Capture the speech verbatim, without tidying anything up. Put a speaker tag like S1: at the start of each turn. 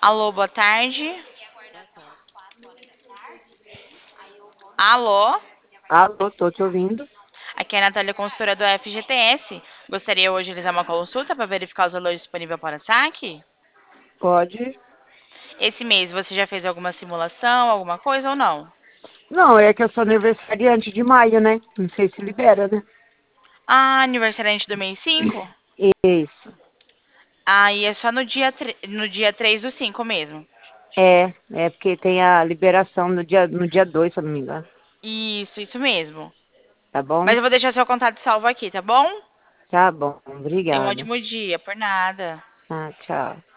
S1: Alô, boa tarde.
S2: Boa tarde.
S1: Alô,
S2: Alô, tô te ouvindo.
S1: aqui é a Natália, consultora do F G T S. Gostaria hoje de realizar uma consulta para verificar os valores disponíveis para saque?
S2: Pode?
S1: Esse mês você já fez alguma simulação, alguma coisa ou não?
S2: Não, é que eu sou aniversariante de maio, né? Não sei se libera, né?
S1: Ah, aniversariante do mês cinco?
S2: Isso.
S1: Aí é só no dia, tre- no dia três do cinco mesmo.
S2: É, é porque tem a liberação no dia, no dia dois, se eu não me engano.
S1: Isso, isso mesmo.
S2: Tá
S1: Mas
S2: bom?
S1: eu vou deixar seu contato salvo aqui, tá bom?
S2: Tá bom,
S1: Tenha um
S2: obrigada.
S1: ótimo dia, por nada.
S2: Ah, tchau.